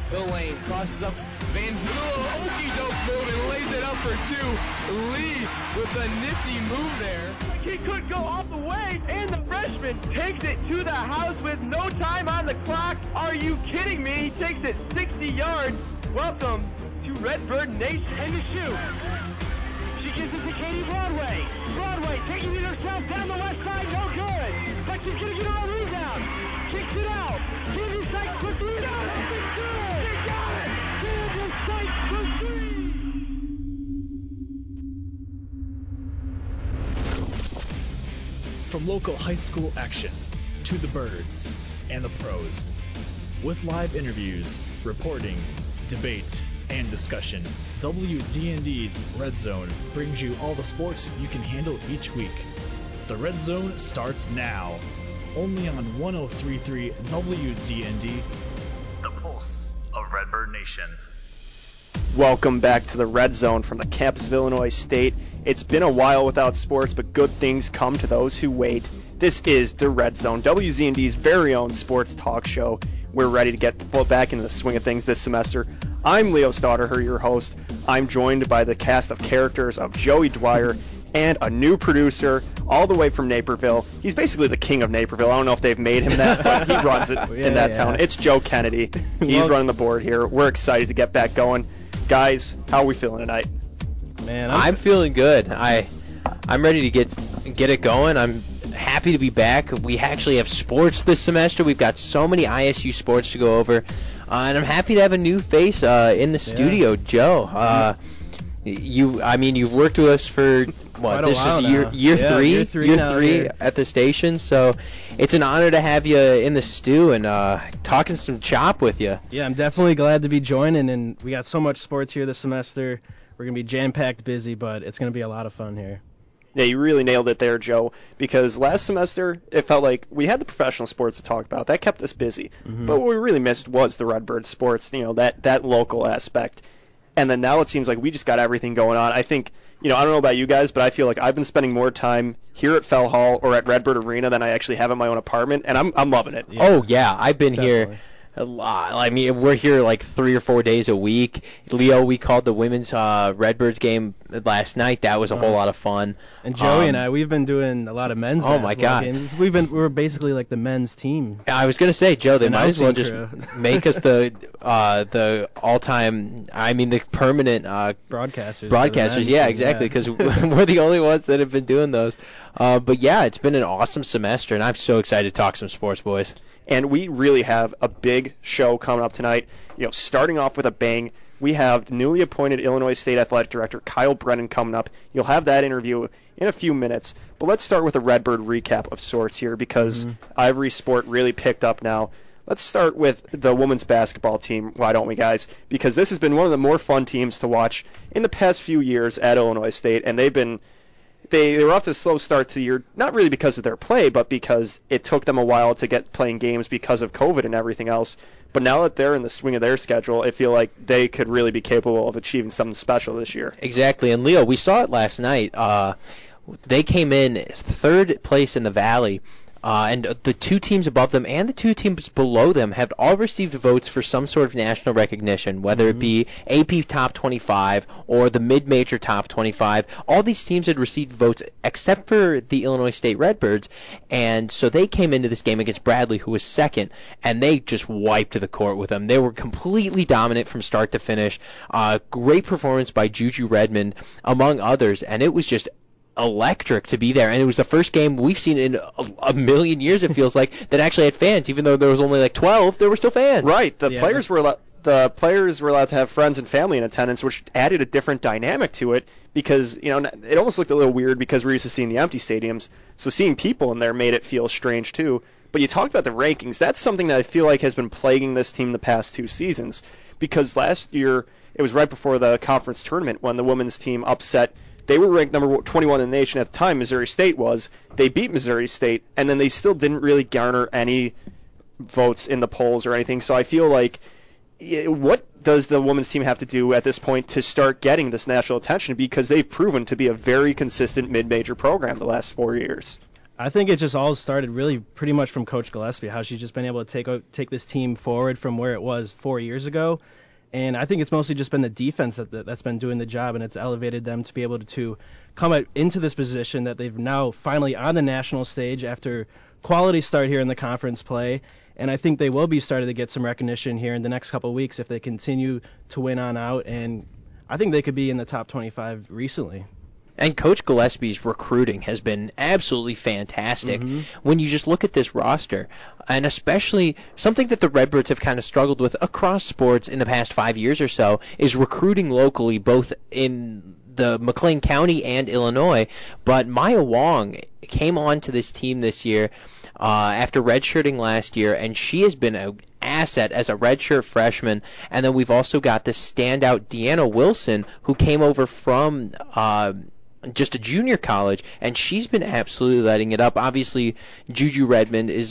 the lane, crosses up Van Hula, okey-doke move, and lays it up for two. Lee with a nifty move there. He could go all the way, and the freshman takes it to the house with no time on the clock. Are you kidding me? He takes it 60 yards. Welcome to Redbird Nation. And the shoot. She gives it to Katie Broadway. Broadway taking it herself down the left side, no good. But she's going to get her own rebound. Kicks it out. Katie Sykes for three. Got it. It's good. She got it. Katie Sykes for three. From local high school action to the birds and the pros, with live interviews, reporting, debate, and discussion, WZND's Red Zone brings you all the sports you can handle each week. The Red Zone starts now, only on 103.3 WZND, the pulse of Redbird Nation. Welcome back to the Red Zone from the campus of Illinois State. It's been a while without sports, but good things come to those who wait. This is the Red Zone, WZND's very own sports talk show. We're ready to get back into the swing of things this semester. I'm Leo Stauder, your host. I'm joined by the cast of characters of Joey Dwyer and a new producer all the way from Naperville. He's basically the king of Naperville. I don't know if they've made him that, but he runs it in that town. It's Joe Kennedy. He's running the board here. We're excited to get back going. Guys, how are we feeling tonight? Man, I'm feeling good. I'm ready to get it going. I'm happy to be back. We actually have sports this semester. We've got so many ISU sports to go over, and I'm happy to have a new face in the studio, Joe. You've worked with us for what? This is year three at the station, so it's an honor to have you in the stew and talking some chop with you. Yeah, I'm definitely glad to be joining, and we got so much sports here this semester. We're going to be jam-packed busy, but it's going to be a lot of fun here. Yeah, you really nailed it there, Joe, because last semester it felt like we had the professional sports to talk about. That kept us busy. Mm-hmm. But what we really missed was the Redbird sports, that local aspect. And then now it seems like we just got everything going on. I think, I don't know about you guys, but I feel like I've been spending more time here at Fell Hall or at Redbird Arena than I actually have in my own apartment, and I'm loving it. Yeah. Oh, yeah, I've been here a lot. I mean, we're here like 3 or 4 days a week. Leo, we called the women's Redbirds game last night. That was a whole lot of fun. And Joey and I, we've been doing a lot of men's basketball games. We're basically like the men's team. I was gonna say, Joe, they might as well just make us the all-time, the permanent broadcasters. Yeah, exactly, because we're the only ones that have been doing those. But yeah, it's been an awesome semester, and I'm so excited to talk some sports, boys. And we really have a big show coming up tonight. Starting off with a bang, we have newly appointed Illinois State Athletic Director Kyle Brennan coming up. You'll have that interview in a few minutes. But let's start with a Redbird recap of sorts here because Ivory Sport really picked up now. Let's start with the women's basketball team, why don't we, guys? Because this has been one of the more fun teams to watch in the past few years at Illinois State, and they were off to a slow start to the year, not really because of their play, but because it took them a while to get playing games because of COVID and everything else. But now that they're in the swing of their schedule, I feel like they could really be capable of achieving something special this year. Exactly. And, Leo, we saw it last night. They came in third place in the Valley. And the two teams above them and the two teams below them have all received votes for some sort of national recognition, whether it be AP Top 25 or the Mid-Major Top 25. All these teams had received votes except for the Illinois State Redbirds, and so they came into this game against Bradley, who was second, and they just wiped the court with them. They were completely dominant from start to finish. Great performance by Juju Redmond, among others, and it was just electric to be there, and it was the first game we've seen in a million years, it feels like, that actually had fans. Even though there was only like 12, there were still fans. Right. The players were allowed to have friends and family in attendance, which added a different dynamic to it because, it almost looked a little weird because we're used to seeing the empty stadiums. So seeing people in there made it feel strange too. But you talked about the rankings. That's something that I feel like has been plaguing this team the past 2 seasons because last year it was right before the conference tournament when the women's team upset. They were ranked number 21 in the nation at the time, Missouri State was. They beat Missouri State, and then they still didn't really garner any votes in the polls or anything. So I feel like, what does the women's team have to do at this point to start getting this national attention? Because they've proven to be a very consistent mid-major program the last 4 years. I think it just all started really pretty much from Coach Gillespie, how she's just been able to take this team forward from where it was 4 years ago. And I think it's mostly just been the defense that's been doing the job, and it's elevated them to be able to come into this position that they've now finally on the national stage after quality start here in the conference play. And I think they will be starting to get some recognition here in the next couple of weeks if they continue to win on out. And I think they could be in the top 25 recently. And Coach Gillespie's recruiting has been absolutely fantastic when you just look at this roster, and especially something that the Redbirds have kind of struggled with across sports in the past 5 years or so is recruiting locally, both in the McLean County and Illinois. But Maya Wong came on to this team this year after redshirting last year, and she has been an asset as a redshirt freshman. And then we've also got the standout Deanna Wilson, who came over from just a junior college, and she's been absolutely lighting it up. Obviously, Juju Redmond is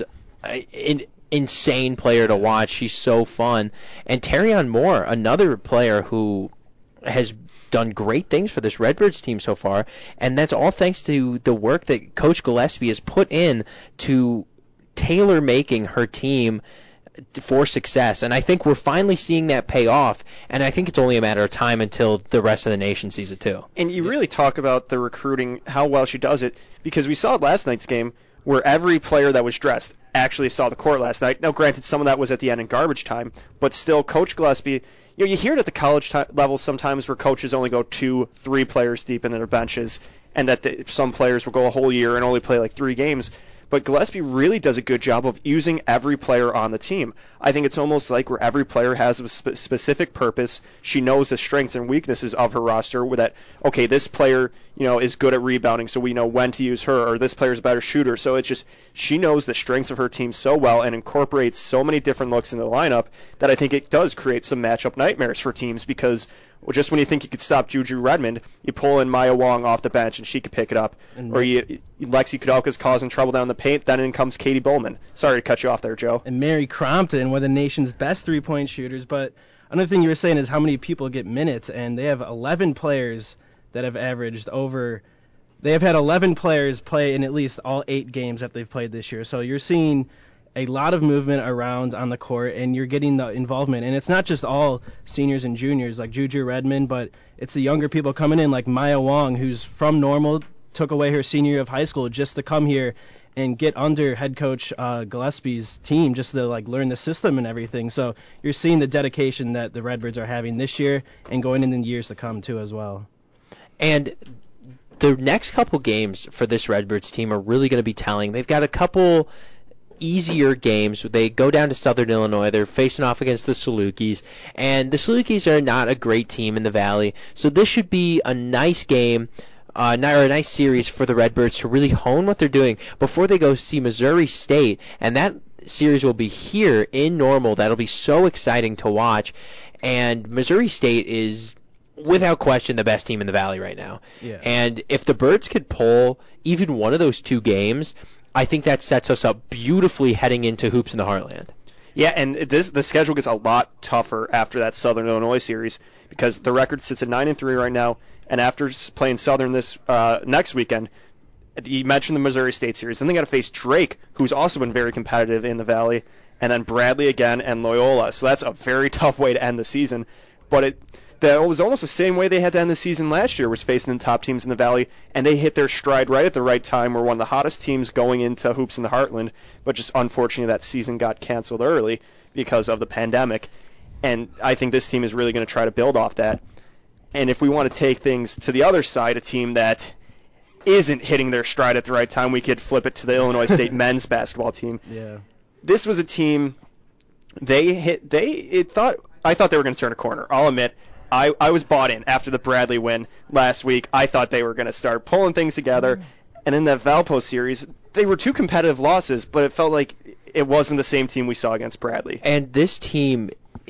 an insane player to watch. She's so fun. And Terrion Moore, another player who has done great things for this Redbirds team so far, and that's all thanks to the work that Coach Gillespie has put in to tailor making her team for success. And I think we're finally seeing that pay off, and I think it's only a matter of time until the rest of the nation sees it too. And you really talk about the recruiting, how well she does it, because we saw it last night's game where every player that was dressed actually saw the court last night. Now, granted, some of that was at the end in garbage time, but still, Coach Gillespie, you hear it at the college level sometimes where coaches only go 2-3 players deep in their benches, and that some players will go a whole year and only play like 3 games. But Gillespie really does a good job of using every player on the team. I think it's almost like where every player has a specific purpose. She knows the strengths and weaknesses of her roster, with that, okay, this player, is good at rebounding, so we know when to use her, or this player's a better shooter. So it's just, she knows the strengths of her team so well and incorporates so many different looks in the lineup that I think it does create some matchup nightmares for teams, because just when you think you could stop Juju Redmond, you pull in Maya Wong off the bench and she could pick it up. Or Lexi Kudelka's causing trouble down the paint, then in comes Katie Bowman. Sorry to cut you off there, Joe. And Mary Crompton, one of the nation's best 3-point shooters. But another thing you were saying is how many people get minutes, and they have 11 players that have averaged over. They have had 11 players play in at least all 8 games that they've played this year. So you're seeing a lot of movement around on the court, and you're getting the involvement. And it's not just all seniors and juniors like Juju Redmond, but it's the younger people coming in like Maya Wong, who's from Normal, took away her senior year of high school just to come here and get under head coach Gillespie's team, just to learn the system and everything. So you're seeing the dedication that the Redbirds are having this year and going in the years to come too as well. And the next couple games for this Redbirds team are really going to be telling. They've got a couple easier games. They go down to Southern Illinois. They're facing off against the Salukis, and the Salukis are not a great team in the Valley. So this should be a nice game, or a nice series for the Redbirds to really hone what they're doing before they go see Missouri State, and that series will be here in Normal. That'll be so exciting to watch, and Missouri State is without question the best team in the Valley right now. Yeah. And if the Birds could pull even one of those 2 games, I think that sets us up beautifully heading into Hoops in the Heartland. Yeah, and the schedule gets a lot tougher after that Southern Illinois series, because the record sits at 9-3 right now, and after playing Southern this next weekend, you mentioned the Missouri State series, then they got to face Drake, who's also been very competitive in the Valley, and then Bradley again and Loyola. So that's a very tough way to end the season. But that was almost the same way they had to end the season last year, was facing the top teams in the Valley, and they hit their stride right at the right time. We're one of the hottest teams going into Hoops in the Heartland, but just unfortunately that season got canceled early because of the pandemic. And I think this team is really going to try to build off that. And if we want to take things to the other side, a team that isn't hitting their stride at the right time, we could flip it to the Illinois State men's basketball team. Yeah. This was a team, I thought they were going to turn a corner. I'll admit, I was bought in after the Bradley win last week. I thought they were going to start pulling things together. And in that Valpo series, they were 2 competitive losses, but it felt like it wasn't the same team we saw against Bradley. And this team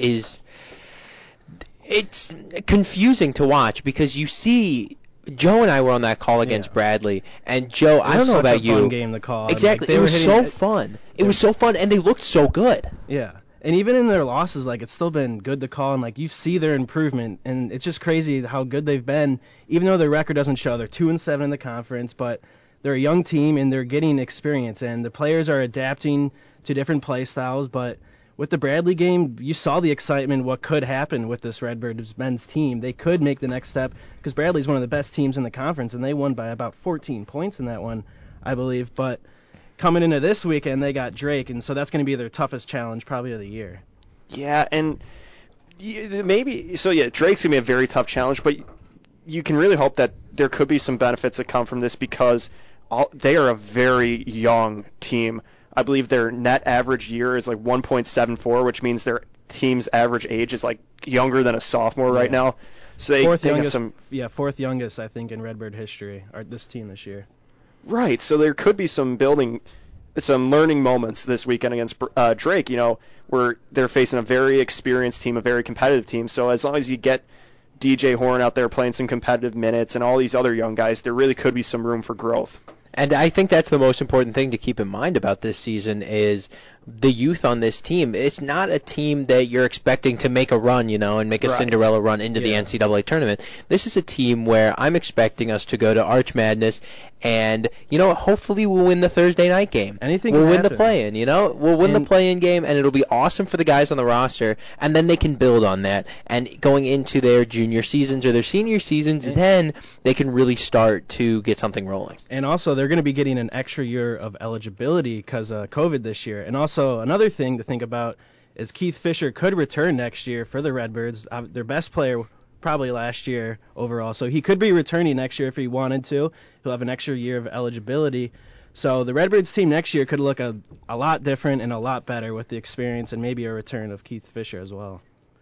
it's confusing to watch, because you see, Joe and I were on that call against Bradley, and Joe, I don't know about you. It was such a fun game to call. Exactly. It was so fun. It was so fun, and they looked so good. Yeah. And even in their losses, it's still been good to call, and you see their improvement, and it's just crazy how good they've been, even though their record doesn't show. They're 2-7 in the conference, but they're a young team and they're getting experience, and the players are adapting to different play styles. But with the Bradley game, you saw the excitement, what could happen with this Redbirds men's team. They could make the next step because Bradley's one of the best teams in the conference, and they won by about 14 points in that one, I believe. But coming into this weekend, they got Drake, and so that's going to be their toughest challenge probably of the year. Yeah, and maybe, so yeah, Drake's going to be a very tough challenge, but you can really hope that there could be some benefits that come from this because they are a very young team. I believe their net average year is like 1.74, which means their team's average age is like younger than a sophomore right now. So they got some... Yeah, fourth youngest, I think, in Redbird history, or this team this year. Right, so there could be some learning moments this weekend against Drake, where they're facing a very experienced team, a very competitive team. So as long as you get DJ Horn out there playing some competitive minutes and all these other young guys, there really could be some room for growth. And I think that's the most important thing to keep in mind about this season is the youth on this team. It's not a team that you're expecting to make a run, and make a Cinderella run into the NCAA tournament. This is a team where I'm expecting us to go to Arch Madness and, hopefully we'll win the Thursday night game. We'll win the play-in, We'll win the play-in game, and it'll be awesome for the guys on the roster, and then they can build on that. And going into their junior seasons or their senior seasons, then they can really start to get something rolling. And also, they're going to be getting an extra year of eligibility because of COVID this year. And also, another thing to think about is Keith Fisher could return next year for the Redbirds, their best player probably last year overall. So he could be returning next year if he wanted to. He'll have an extra year of eligibility. So the Redbirds team next year could look a lot different and a lot better with the experience and maybe a return of Keith Fisher as well.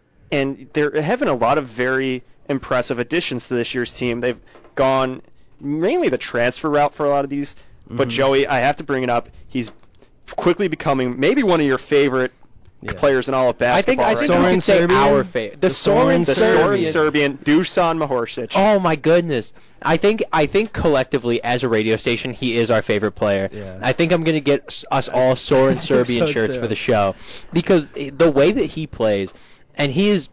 And they're having a lot of very impressive additions to this year's team. They've gone mainly the transfer route for a lot of these. But Joey, I have to bring it up. He's quickly becoming maybe one of your favorite players in all of basketball. I think you can say our favorite. The Soren Serbian, Dusan Mahorcic. Oh my goodness! I think collectively as a radio station, he is our favorite player. Yeah. I think I'm gonna get us all Soren Serbian shirts for the show because the way that he plays, and he's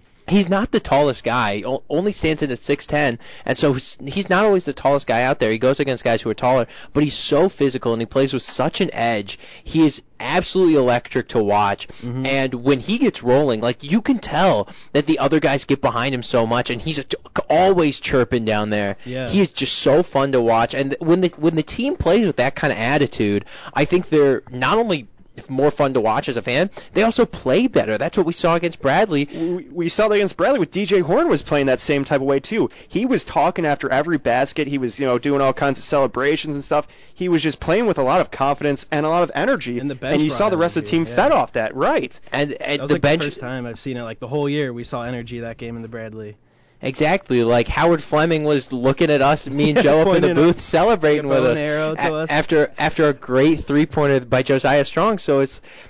not the tallest guy, only stands in at 6'10", and so he's not always the tallest guy out there. He goes against guys who are taller, but he's so physical, and he plays with such an edge. He is absolutely electric to watch, and when he gets rolling, you can tell that the other guys get behind him so much, and he's always chirping down there. Yeah. He is just so fun to watch, and when the team plays with that kind of attitude, I think they're not only more fun to watch as a fan, they also play better. That's what we saw against Bradley. We saw that against Bradley with DJ Horn was playing that same type of way too. He was talking after every basket. He was, doing all kinds of celebrations and stuff. He was just playing with a lot of confidence and a lot of energy. And you saw the rest of the team fed off that, right? And that was the bench, the first time I've seen it. The whole year we saw energy that game in the Bradley. Exactly, Howard Fleming was looking at us, me and Joe up in the booth, celebrating with us after a great three-pointer by Josiah Strong. So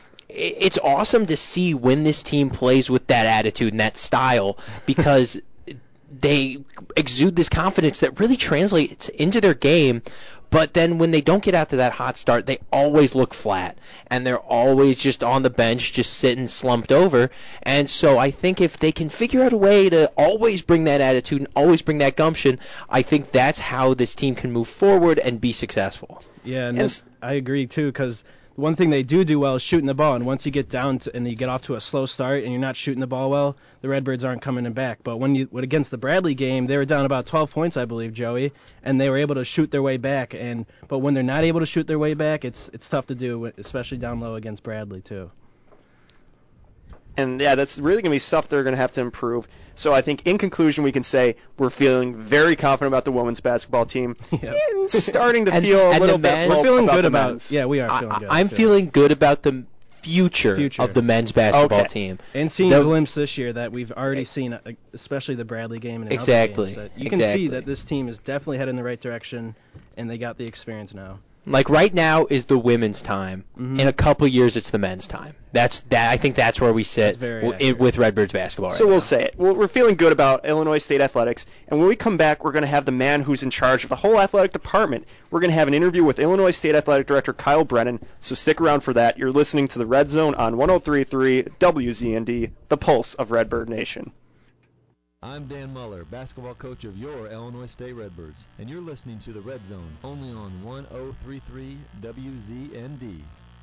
it's awesome to see when this team plays with that attitude and that style because they exude this confidence that really translates into their game. But then when they don't get out to that hot start, they always look flat, and they're always just on the bench, just sitting slumped over. And so I think if they can figure out a way to always bring that attitude and always bring that gumption, I think that's how this team can move forward and be successful. Yeah, and I agree, too, because one thing they do well is shooting the ball, and once you get down and you get off to a slow start and you're not shooting the ball well, the Redbirds aren't coming in back. But when against the Bradley game, they were down about 12 points, I believe, Joey, and they were able to shoot their way back. But when they're not able to shoot their way back, it's tough to do, especially down low against Bradley too. And, that's really going to be stuff they're going to have to improve. So I think in conclusion we can say we're feeling very confident about the women's basketball team. Yeah. And starting to feel a little bit we're feeling good about men's. Yeah, we are feeling good. I'm feeling good about the future of the men's basketball team. And seeing a glimpse this year that we've already seen, especially the Bradley game and other games, that you can see that this team is definitely heading in the right direction, and they got the experience now. Right now is the women's time. In a couple years, it's the men's time. I think that's where we sit with Redbirds basketball. So we'll say it. We're feeling good about Illinois State athletics, and when we come back, we're going to have the man who's in charge of the whole athletic department. We're going to have an interview with Illinois State Athletic Director Kyle Brennan. So stick around for that. You're listening to the Red Zone on 103.3 WZND, the pulse of Redbird Nation. I'm Dan Muller, basketball coach of your Illinois State Redbirds, and you're listening to the Red Zone, only on 1033 WZND.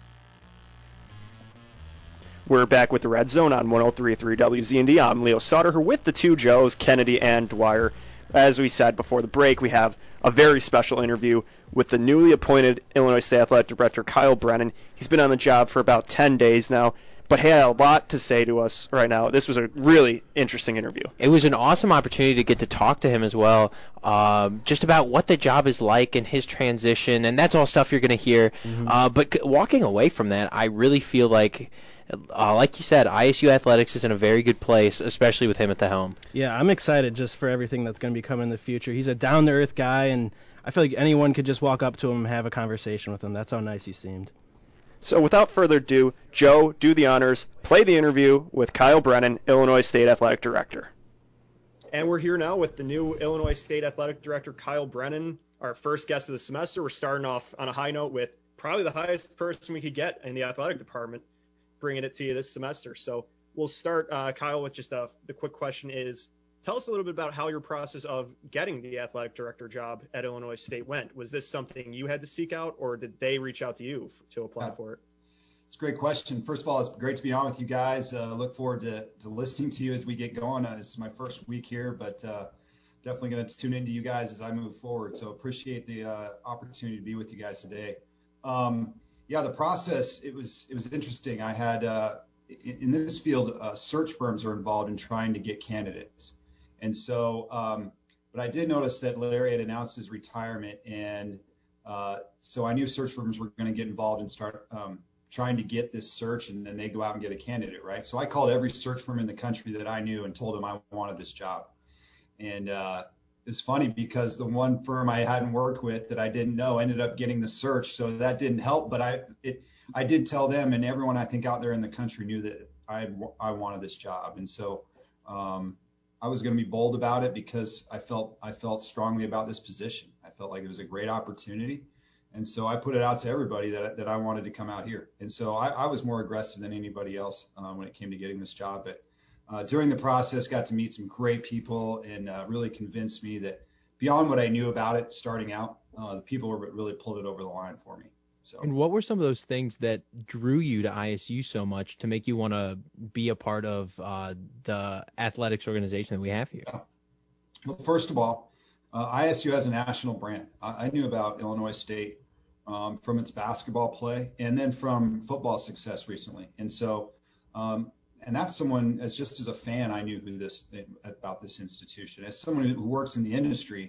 We're back with the Red Zone on 1033 WZND. I'm Leo Sauter with the two Joes, Kennedy and Dwyer. As we said before the break, we have a very special interview with the newly appointed Illinois State Athletic Director, Kyle Brennan. He's been on the job for about 10 days now, but he had a lot to say to us right now. This was a really interesting interview. It was an awesome opportunity to get to talk to him as well, just about what the job is like and his transition, and that's all stuff you're going to hear. But walking away from that, I really feel like you said, ISU Athletics is in a very good place, especially with him at the helm. Yeah, I'm excited just for everything that's going to be coming in the future. He's a down-to-earth guy, and I feel like anyone could just walk up to him and have a conversation with him. That's how nice he seemed. So without further ado, Joe, do the honors, play the interview with Kyle Brennan, Illinois State Athletic Director. And we're here now with the new Illinois State Athletic Director, Kyle Brennan, our first guest of the semester. We're starting off on a high note with probably the highest person we could get in the athletic department, bringing it to you this semester. So we'll start, Kyle, with just the quick question is, tell us a little bit about how your process of getting the athletic director job at Illinois State went. Was this something you had to seek out, or did they reach out to you to apply for it? It's a great question. First of all, it's great to be on with you guys. Look forward to listening to you as we get going. This is my first week here, but definitely going to tune into you guys as I move forward. So appreciate the opportunity to be with you guys today. The process, it was interesting. I had, in this field, search firms are involved in trying to get candidates. And so, but I did notice that Larry had announced his retirement. And so I knew search firms were going to get involved and start trying to get this search, and then they go out and get a candidate, right? So I called every search firm in the country that I knew and told them I wanted this job. And it's funny because the one firm I hadn't worked with that I didn't know ended up getting the search, so that didn't help. But I did tell them, and everyone I think out there in the country knew that I wanted this job. And so I was going to be bold about it because I felt strongly about this position. I felt like it was a great opportunity. And so I put it out to everybody that I wanted to come out here. And so I was more aggressive than anybody else when it came to getting this job. But during the process, got to meet some great people and really convinced me that beyond what I knew about it starting out, the people really pulled it over the line for me. So. And what were some of those things that drew you to ISU so much to make you want to be a part of the athletics organization that we have here? Yeah. Well, first of all, ISU has a national brand. I knew about Illinois State from its basketball play and then from football success recently. And so, and that's someone, as a fan, I knew about this institution. As someone who works in the industry,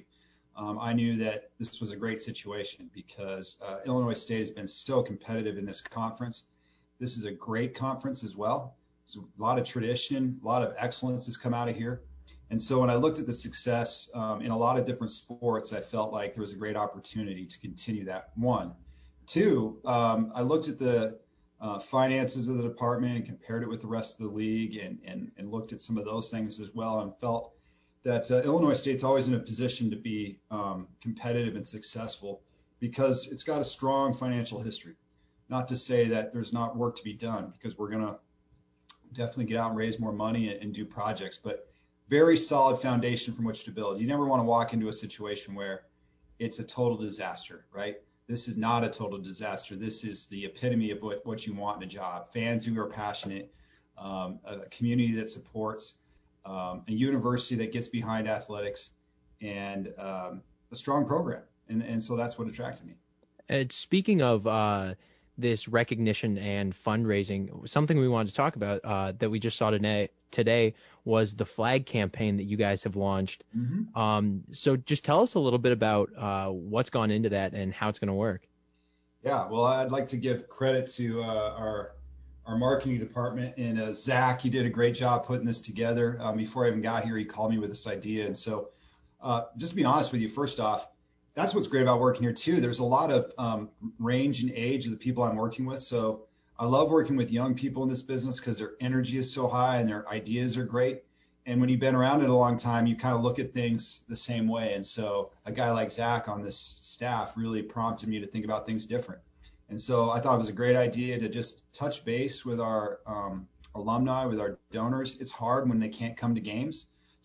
I knew that this was a great situation because Illinois State has been so competitive in this conference. This is a great conference as well. There's a lot of tradition, a lot of excellence has come out of here. And so when I looked at the success in a lot of different sports, I felt like there was a great opportunity to continue that. One. Two, I looked at the finances of the department and compared it with the rest of the league and looked at some of those things as well and felt that Illinois State's always in a position to be competitive and successful because it's got a strong financial history. Not to say that there's not work to be done because we're going to definitely get out and raise more money and do projects, but very solid foundation from which to build. You never want to walk into a situation where it's a total disaster, right? This is not a total disaster. This is the epitome of what you want in a job. Fans who are passionate, a community that supports, a university that gets behind athletics, and a strong program. And so that's what attracted me. Speaking of this recognition and fundraising, something we wanted to talk about that we just saw today was the flag campaign that you guys have launched. Mm-hmm. So just tell us a little bit about what's gone into that and how it's going to work. Yeah, well, I'd like to give credit to our marketing department and Zach. He did a great job putting this together. Before I even got here, he called me with this idea. And so just to be honest with you, first off, that's what's great about working here too. There's a lot of range and age of the people I'm working with. So I love working with young people in this business because their energy is so high and their ideas are great. And when you've been around it a long time, you kind of look at things the same way. And so a guy like Zach on this staff really prompted me to think about things different. And so I thought it was a great idea to just touch base with our alumni, with our donors. It's hard when they can't come to games.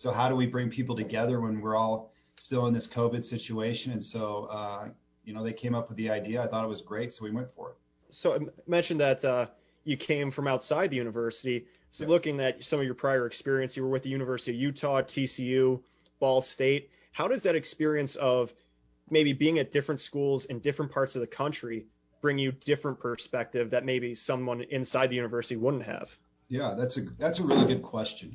So how do we bring people together when we're all still in this COVID situation? And so, they came up with the idea. I thought it was great, so we went for it. So I mentioned that you came from outside the university. So looking at some of your prior experience, you were with the University of Utah, TCU, Ball State. How does that experience of maybe being at different schools in different parts of the country bring you different perspective that maybe someone inside the university wouldn't have? Yeah, that's a really good question.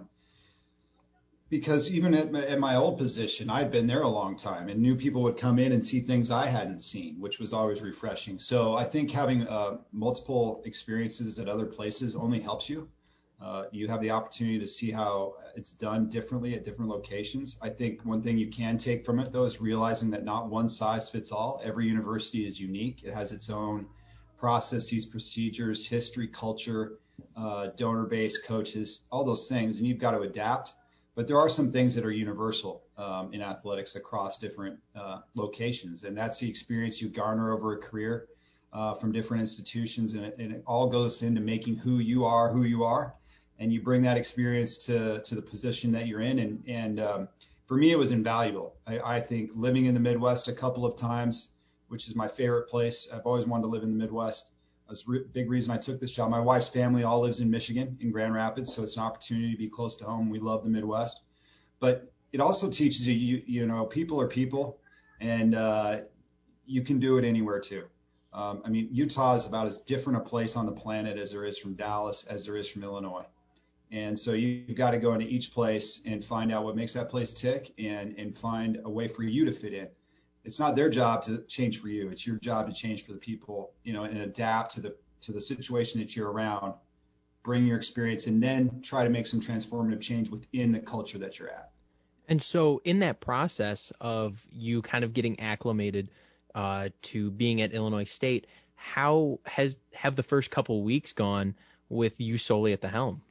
Because even at my old position, I'd been there a long time, and new people would come in and see things I hadn't seen, which was always refreshing. So I think having multiple experiences at other places only helps you. You have the opportunity to see how it's done differently at different locations. I think one thing you can take from it, though, is realizing that not one size fits all. Every university is unique. It has its own processes, procedures, history, culture, donor base, coaches, all those things, and you've got to adapt. But there are some things that are universal in athletics across different locations, and that's the experience you garner over a career from different institutions, and it all goes into making who you are, and you bring that experience to the position that you're in. And for me, it was invaluable. I think living in the Midwest a couple of times, which is my favorite place. I've always wanted to live in the Midwest. That's a big reason I took this job. My wife's family all lives in Michigan, in Grand Rapids, so it's an opportunity to be close to home. We love the Midwest. But it also teaches you, people are people, and you can do it anywhere too. Utah is about as different a place on the planet as there is from Dallas, as there is from Illinois. And so you've got to go into each place and find out what makes that place tick and find a way for you to fit in. It's not their job to change for you. It's your job to change for the people, and adapt to the situation that you're around, bring your experience, and then try to make some transformative change within the culture that you're at. And so in that process of you kind of getting acclimated to being at Illinois State, how have the first couple of weeks gone with you solely at the helm?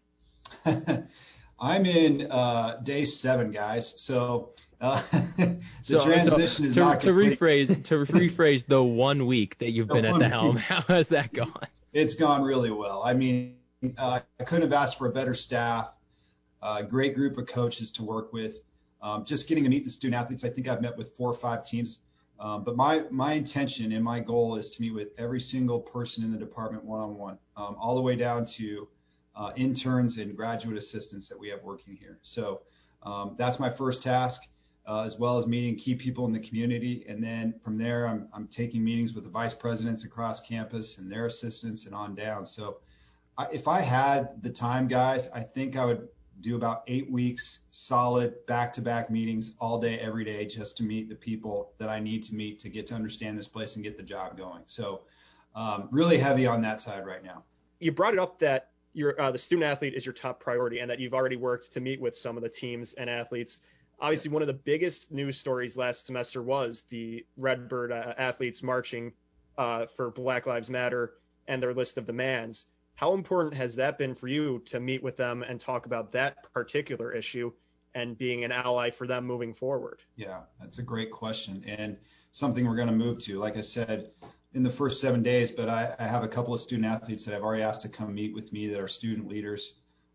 I'm in day 7, guys. So transition is not complete. To rephrase the 1 week that you've been at the helm, how has that gone? It's gone really well. I couldn't have asked for a better staff, a great group of coaches to work with. Just getting to meet the student athletes. I think I've met with 4 or 5 teams. But my intention and my goal is to meet with every single person in the department one-on-one, all the way down to interns and graduate assistants that we have working here. So that's my first task, as well as meeting key people in the community. And then from there, I'm taking meetings with the vice presidents across campus and their assistants and on down. So if I had the time, guys, I think I would do about 8 weeks solid back-to-back meetings all day, every day, just to meet the people that I need to meet to get to understand this place and get the job going. So really heavy on that side right now. You brought it up that the student athlete is your top priority and that you've already worked to meet with some of the teams and athletes. Obviously, one of the biggest news stories last semester was the Redbird athletes marching for Black Lives Matter and their list of demands. How important has that been for you to meet with them and talk about that particular issue and being an ally for them moving forward? Yeah, that's a great question, and something we're going to move to, like I said, in the first 7 days. But I have a couple of student athletes that I've already asked to come meet with me that are student leaders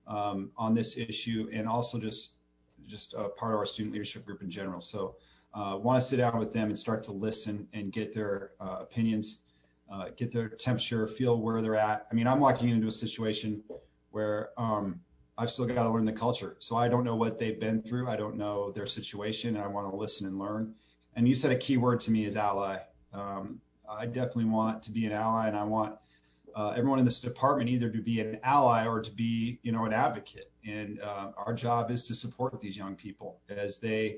on this issue, and also just part of our student leadership group in general. So want to sit down with them and start to listen and get their opinions, get their temperature, feel where they're at. I'm walking into a situation where I've still got to learn the culture. So I don't know what they've been through. I don't know their situation, and I want to listen and learn. And you said a key word to me is ally. I definitely want to be an ally, and I want everyone in this department either to be an ally or to be, an advocate. And our job is to support these young people as they,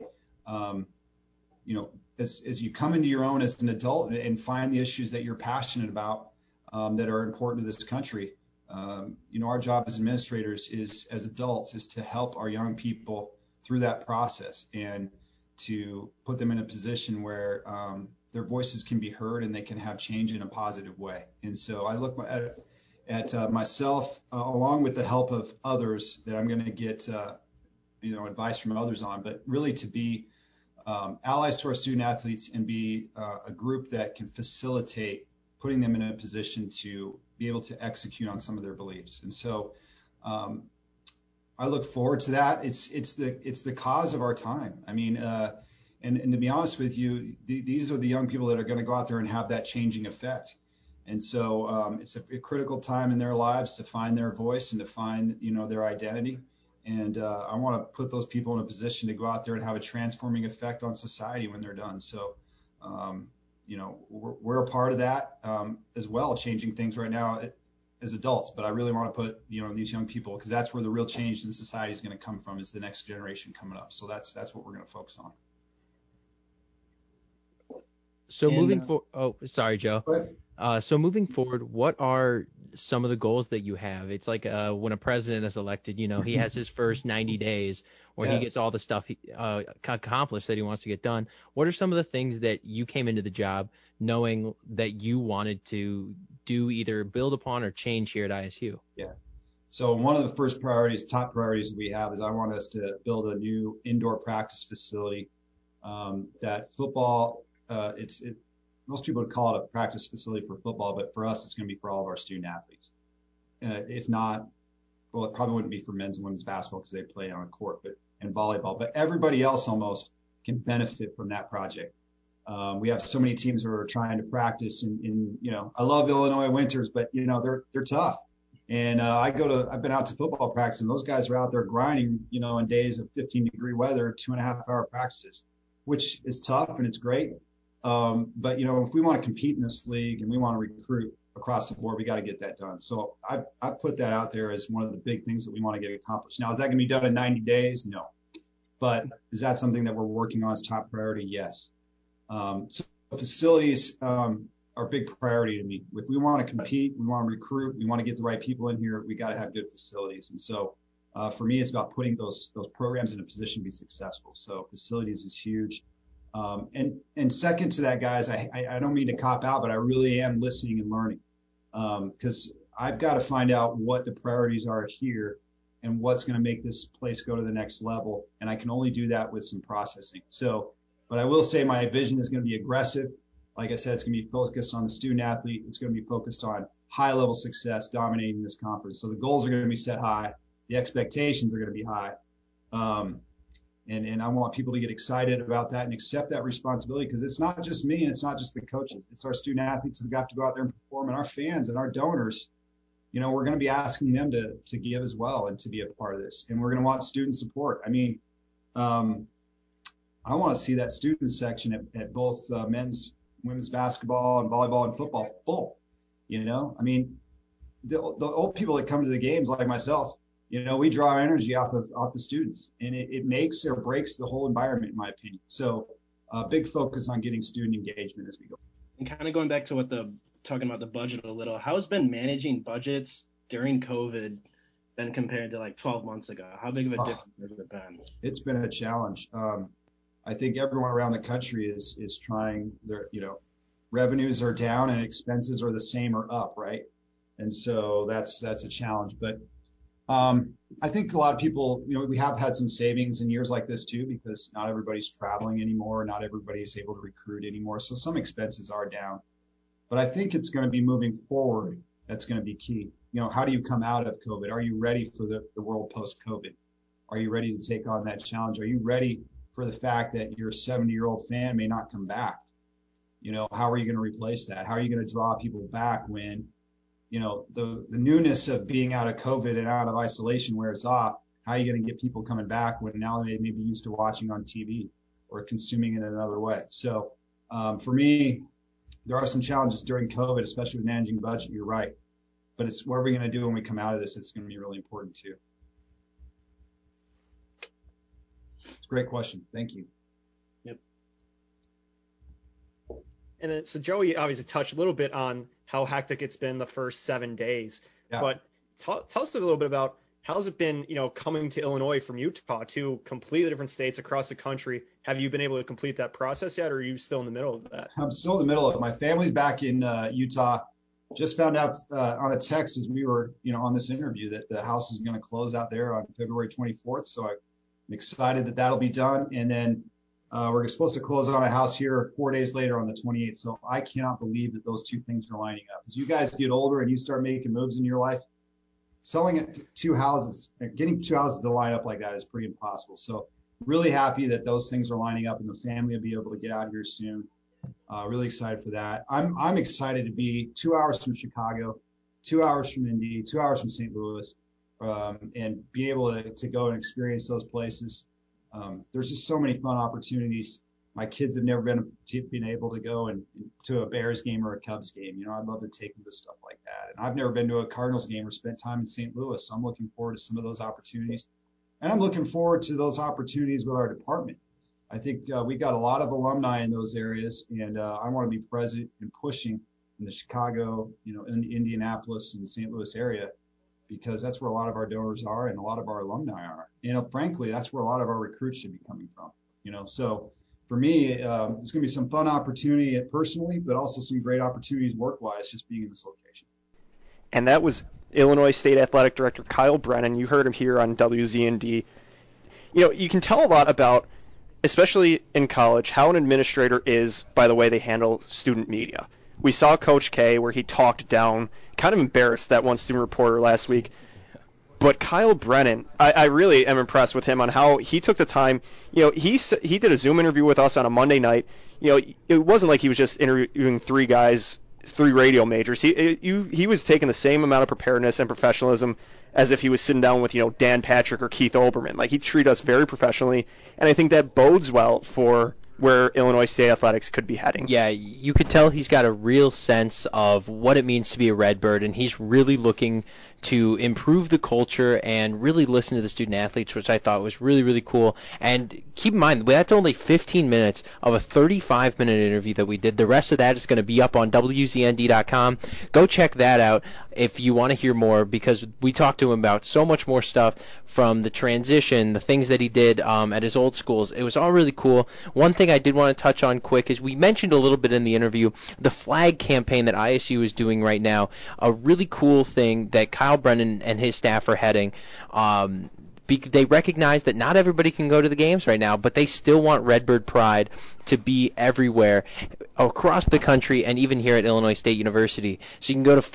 as you come into your own as an adult and find the issues that you're passionate about that are important to this country. Our job as administrators as adults is to help our young people through that process and to put them in a position where their voices can be heard and they can have change in a positive way. And so I look at myself along with the help of others that I'm going to get advice from others on, but really to be allies to our student athletes and be a group that can facilitate putting them in a position to be able to execute on some of their beliefs. And so I look forward to that. It's the cause of our time. I mean, and to be honest with you, these are the young people that are going to go out there and have that changing effect. And so it's a critical time in their lives to find their voice and to find, their identity. And I want to put those people in a position to go out there and have a transforming effect on society when they're done. So, we're a part of that as well, changing things right now as adults. But I really want to put, these young people, because that's where the real change in society is going to come from, is the next generation coming up. So that's what we're going to focus on. So moving forward, sorry, Joe. So moving forward, what are some of the goals that you have? It's like when a president is elected, he has his first 90 days where he gets all the stuff accomplished that he wants to get done. What are some of the things that you came into the job knowing that you wanted to do, either build upon or change here at ISU? Yeah. So one of the top priorities we have is I want us to build a new indoor practice facility that football, most people would call it a practice facility for football, but for us, it's going to be for all of our student athletes. If not, well, it probably wouldn't be for men's and women's basketball because they play on a court, and volleyball. But everybody else almost can benefit from that project. We have so many teams who are trying to practice in I love Illinois winters, but they're tough. And I've been out to football practice, and those guys are out there grinding, in days of 15-degree weather, 2.5-hour practices, which is tough and it's great. But if we want to compete in this league and we want to recruit across the board, we got to get that done. So I put that out there as one of the big things that we want to get accomplished. Now, is that going to be done in 90 days? No. But is that something that we're working on as top priority? Yes. So facilities are a big priority to me. If we want to compete, we want to recruit, we want to get the right people in here, we got to have good facilities. And so for me, it's about putting those programs in a position to be successful. So facilities is huge. And second to that, guys, I don't mean to cop out, but I really am listening and learning because I've got to find out what the priorities are here and what's going to make this place go to the next level. And I can only do that with some processing. So, but I will say my vision is going to be aggressive. Like I said, it's going to be focused on the student athlete. It's going to be focused on high level success, dominating this conference. So the goals are going to be set high. The expectations are going to be high. And I want people to get excited about that and accept that responsibility because it's not just me and it's not just the coaches. It's our student athletes who've got to go out there and perform, and our fans and our donors. We're going to be asking them to give as well and to be a part of this. And we're going to want student support. I mean, I want to see that student section at both men's, women's basketball and volleyball and football full. I mean, the old people that come to the games like myself, we draw our energy off the students, and it makes or breaks the whole environment, in my opinion. So big focus on getting student engagement as we go. And kind of going back to talking about the budget a little, how's been managing budgets during COVID been compared to like 12 months ago? How big of a difference has it been? It's been a challenge. I think everyone around the country is trying their, revenues are down and expenses are the same or up, right? And so that's a challenge. But I think a lot of people, we have had some savings in years like this too, because not everybody's traveling anymore. Not everybody is able to recruit anymore. So some expenses are down. But I think it's going to be moving forward. That's going to be key. How do you come out of COVID? Are you ready for the world post-COVID? Are you ready to take on that challenge? Are you ready for the fact that your 70-year-old fan may not come back? How are you going to replace that? How are you going to draw people back when, the newness of being out of COVID and out of isolation wears off? How are you going to get people coming back when now they may be used to watching on TV or consuming it in another way? So for me, there are some challenges during COVID, especially with managing budget. You're right. But it's what are we going to do when we come out of this? It's going to be really important too. It's a great question. Thank you. Yep. And then, so Joey obviously touched a little bit on how hectic it's been the first 7 days, but tell us a little bit about how's it been, coming to Illinois from Utah, two completely different states across the country. Have you been able to complete that process yet, or are you still in the middle of that? I'm still in the middle of it. My family's back in Utah. Just found out on a text as we were, on this interview that the house is going to close out there on February 24th. So I'm excited that that'll be done. And then we're supposed to close on a house here 4 days later on the 28th. So I cannot believe that those two things are lining up. As you guys get older and you start making moves in your life, selling it to 2 houses, getting 2 houses to line up like that is pretty impossible. So really happy that those things are lining up and the family will be able to get out here soon. Really excited for that. I'm excited to be 2 hours from Chicago, 2 hours from Indy, 2 hours from St. Louis, and be able to go and experience those places. There's just so many fun opportunities. My kids have never been able to go to a Bears game or a Cubs game. You know, I'd love to take them to stuff like that. And I've never been to a Cardinals game or spent time in St. Louis. So I'm looking forward to some of those opportunities. And I'm looking forward to those opportunities with our department. I think we got a lot of alumni in those areas, and I want to be present and pushing in the Chicago, in the Indianapolis and St. Louis area, because that's where a lot of our donors are and a lot of our alumni are. Frankly, that's where a lot of our recruits should be coming from. So for me, it's going to be some fun opportunity personally, but also some great opportunities work-wise just being in this location. And that was Illinois State Athletic Director Kyle Brennan. You heard him here on WZND. You can tell a lot about, especially in college, how an administrator is by the way they handle student media. We saw Coach K where he talked down, kind of embarrassed that one student reporter last week. But Kyle Brennan, I really am impressed with him on how he took the time. He did a Zoom interview with us on a Monday night. It wasn't like he was just interviewing 3 guys, 3 radio majors. He was taking the same amount of preparedness and professionalism as if he was sitting down with, Dan Patrick or Keith Olbermann. Like, he treated us very professionally, and I think that bodes well for where Illinois State athletics could be heading. Yeah, you could tell he's got a real sense of what it means to be a Redbird, and he's really looking to improve the culture and really listen to the student athletes, which I thought was really, really cool. And keep in mind, that's only 15 minutes of a 35-minute interview that we did. The rest of that is going to be up on WZND.com. Go check that out if you want to hear more, because we talked to him about so much more stuff, from the transition, the things that he did at his old schools. It was all really cool. One thing I did want to touch on quick is we mentioned a little bit in the interview the flag campaign that ISU is doing right now, a really cool thing that Kyle Brennan and his staff are heading. They recognize that not everybody can go to the games right now, but they still want Redbird pride to be everywhere across the country and even here at Illinois State University. So you can go to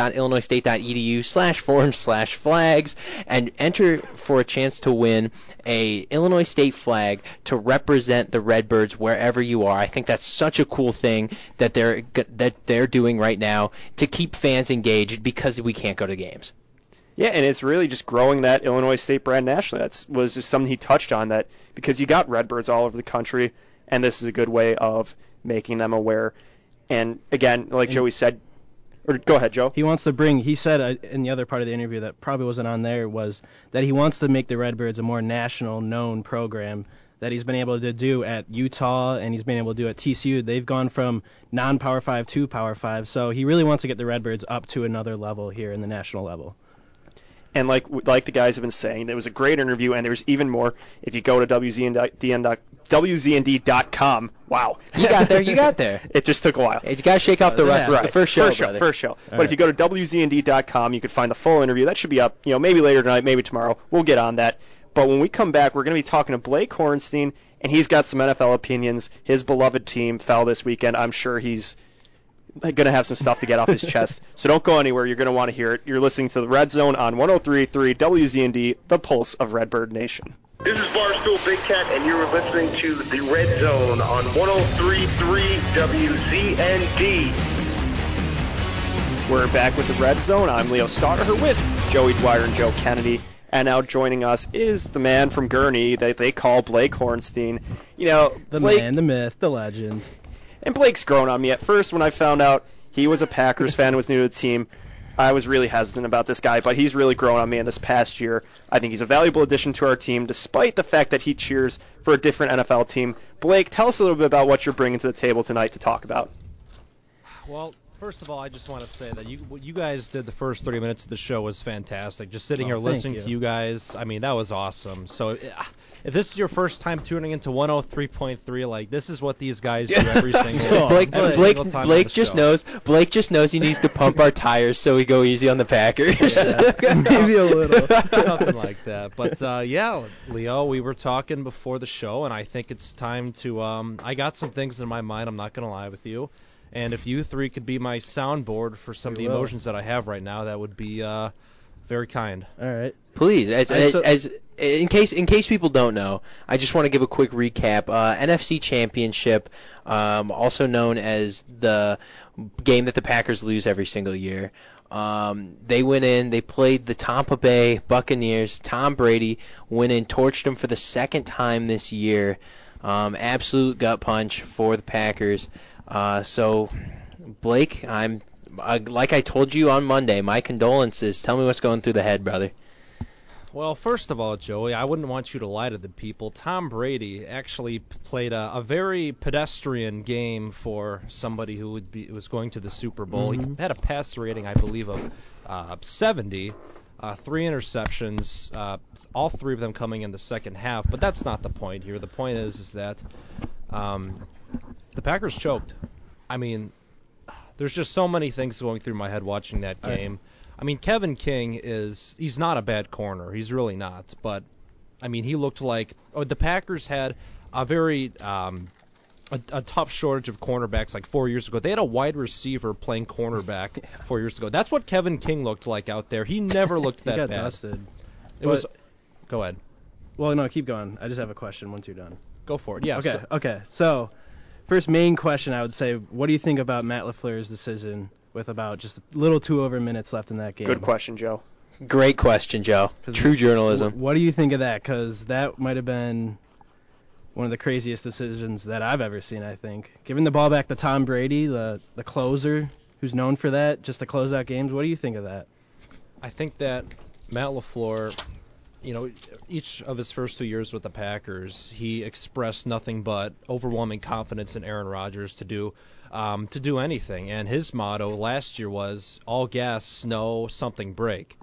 forums.illinoisstate.edu/forums/flags and enter for a chance to win a Illinois State flag to represent the Redbirds wherever you are. I think that's such a cool thing that they're doing right now to keep fans engaged, because we can't go to games. Yeah, and it's really just growing that Illinois State brand nationally. That was just something he touched on, that because you got Redbirds all over the country, and this is a good way of making them aware. And again, like Joey said, or go ahead, Joe. He said in the other part of the interview that probably wasn't on there, was that he wants to make the Redbirds a more national known program that he's been able to do at Utah and he's been able to do at TCU. They've gone from non-Power 5 to Power 5, so he really wants to get the Redbirds up to another level here in the national level. And like the guys have been saying, it was a great interview, and there's even more if you go to WZND.com. Wow. You got there. It just took a while. You got to shake off the rust. Right. The first show. But if you go to WZND.com, you can find the full interview. That should be up, maybe later tonight, maybe tomorrow. We'll get on that. But when we come back, we're going to be talking to Blake Hornstein, and he's got some NFL opinions. His beloved team fell this weekend. I'm sure he's going to have some stuff to get off his chest. So don't go anywhere. You're going to want to hear it. You're listening to the Red Zone on 103.3 WZND, the pulse of Redbird Nation. This is Barstool Big Cat, and you're listening to the Red Zone on 103.3 WZND. We're back with the Red Zone. I'm Leo Stotterher with Joey Dwyer and Joe Kennedy. And now joining us is the man from Gurnee that they call Blake Hornstein. The man, the myth, the legend. And Blake's grown on me. At first, when I found out he was a Packers fan, was new to the team, I was really hesitant about this guy, but he's really grown on me in this past year. I think he's a valuable addition to our team, despite the fact that he cheers for a different NFL team. Blake, tell us a little bit about what you're bringing to the table tonight to talk about. Well, first of all, I just want to say that what you guys did the first 30 minutes of the show was fantastic. Just sitting here listening to you guys, that was awesome. So if this is your first time tuning into 103.3, this is what these guys do every single time. Blake just knows he needs to pump our tires so we go easy on the Packers. Maybe a little. Something like that. But, Leo, we were talking before the show, and I think it's time to I got some things in my mind, I'm not going to lie with you. And if you three could be my soundboard for some of the emotions that I have right now, that would be Very kind. All right. Please, in case people don't know, I just want to give a quick recap. NFC Championship, also known as the game that the Packers lose every single year. They went in, they played the Tampa Bay Buccaneers. Tom Brady went in, torched them for the second time this year. Absolute gut punch for the Packers. So, Blake, I'm like I told you on Monday, my condolences. Tell me what's going through the head, brother. Well, first of all, Joey, I wouldn't want you to lie to the people. Tom Brady actually played a very pedestrian game for somebody who was going to the Super Bowl. He had a passer rating, I believe, of 70, 3 interceptions, all 3 of them coming in the second half. But that's not the point here. The point is that the Packers choked. I mean, there's just so many things going through my head watching that game. I mean, Kevin King he's not a bad corner. He's really not. But, I mean, he looked like the Packers had a very a tough shortage of cornerbacks like 4 years ago. They had a wide receiver playing cornerback 4 years ago. That's what Kevin King looked like out there. He never looked that bad. He got dusted. Go ahead. Well, no, keep going. I just have a question once you're done. Go for it. Yeah. Okay. So, first main question I would say, what do you think about Matt LaFleur's decision with about just a little 2 over minutes left in that game? Good question, Joe. Great question, Joe. True journalism. What do you think of that? Because that might have been one of the craziest decisions that I've ever seen, I think. Giving the ball back to Tom Brady, the closer, who's known for that, just to close out games. What do you think of that? I think that Matt LaFleur, each of his first 2 years with the Packers, he expressed nothing but overwhelming confidence in Aaron Rodgers to do anything. And his motto last year was all gas, no something break.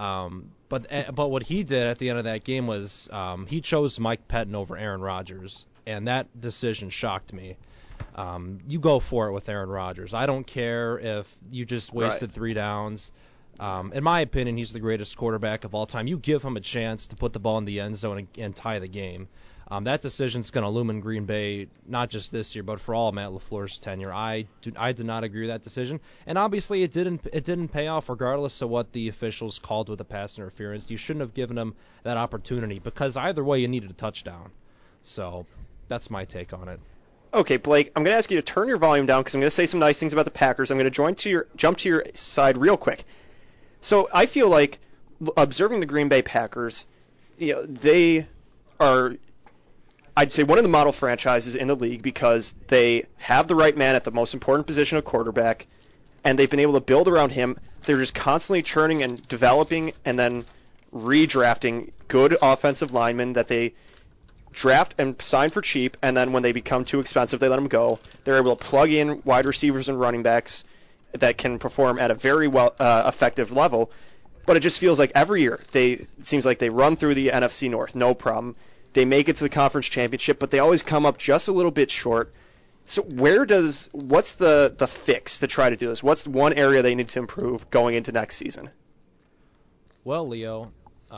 But what he did at the end of that game was he chose Mike Pettin over Aaron Rodgers, and that decision shocked me. You go for it with Aaron Rodgers. I don't care if you just wasted 3 downs. In my opinion, he's the greatest quarterback of all time. You give him a chance to put the ball in the end zone and tie the game. That decision's going to loom in Green Bay, not just this year, but for all of Matt LaFleur's tenure. I did not agree with that decision, and obviously it didn't pay off, regardless of what the officials called with the pass interference. You shouldn't have given him that opportunity because either way you needed a touchdown. So that's my take on it. Okay, Blake, I'm going to ask you to turn your volume down because I'm going to say some nice things about the Packers. I'm going to jump to your side real quick. So I feel like observing the Green Bay Packers, they are, I'd say, one of the model franchises in the league because they have the right man at the most important position of quarterback, and they've been able to build around him. They're just constantly churning and developing and then redrafting good offensive linemen that they draft and sign for cheap, and then when they become too expensive, they let them go. They're able to plug in wide receivers and running backs that can perform at a very effective level. But it just feels like every year it seems like they run through the NFC North, no problem. They make it to the conference championship, but they always come up just a little bit short. So what's the fix to try to do this? What's one area they need to improve going into next season? Well, Leo,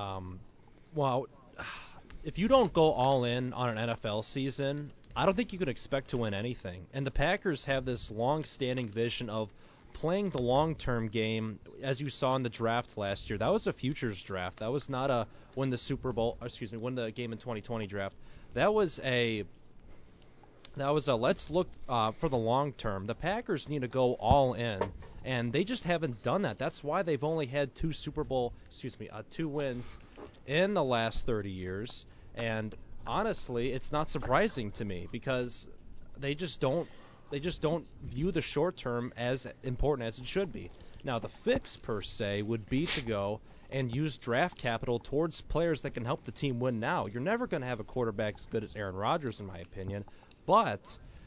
if you don't go all in on an NFL season, I don't think you can expect to win anything. And the Packers have this long-standing vision of playing the long-term game, as you saw in the draft last year. That was a futures draft. That was not a win the game in 2020 draft. That was a let's look for the long term. The Packers need to go all in, and they just haven't done that. That's why they've only had 2 wins in the last 30 years. And honestly, it's not surprising to me because they just don't view the short term as important as it should be. Now, the fix per se would be to go and use draft capital towards players that can help the team win now. You're never going to have a quarterback as good as Aaron Rodgers, in my opinion, but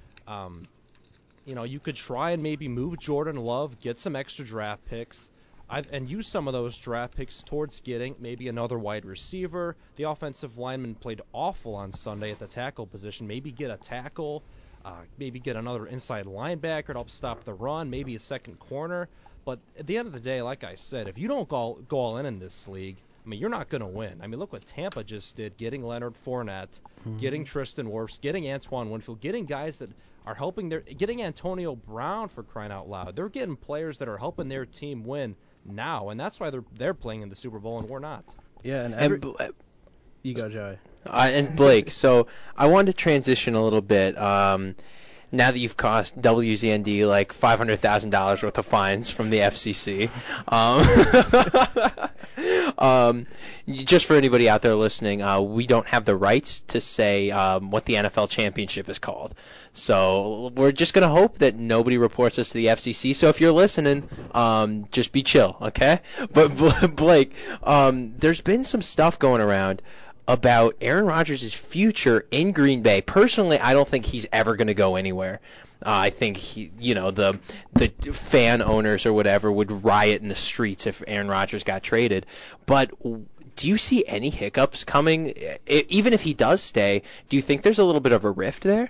you could try and maybe move Jordan Love, get some extra draft picks, and use some of those draft picks towards getting maybe another wide receiver. The offensive lineman played awful on Sunday at the tackle position. Maybe get a tackle. Maybe get another inside linebacker to help stop the run, maybe a second corner. But at the end of the day, like I said, if you don't go all in this league, I mean, you're not going to win. I mean, look what Tampa just did, getting Leonard Fournette, getting Tristan Wirfs, getting Antoine Winfield, getting guys that are helping getting Antonio Brown, for crying out loud. They're getting players that are helping their team win now, and that's why they're playing in the Super Bowl and we're not. Yeah, you go, Joey. And Blake, so I wanted to transition a little bit. Now that you've cost WZND like $500,000 worth of fines from the FCC, just for anybody out there listening, we don't have the rights to say what the NFL championship is called. So we're just going to hope that nobody reports us to the FCC. So if you're listening, just be chill, okay? But Blake, there's been some stuff going around about Aaron Rodgers' future in Green Bay. Personally, I don't think he's ever going to go anywhere. I think the fan owners or whatever would riot in the streets if Aaron Rodgers got traded. But do you see any hiccups coming? Even if he does stay, do you think there's a little bit of a rift there?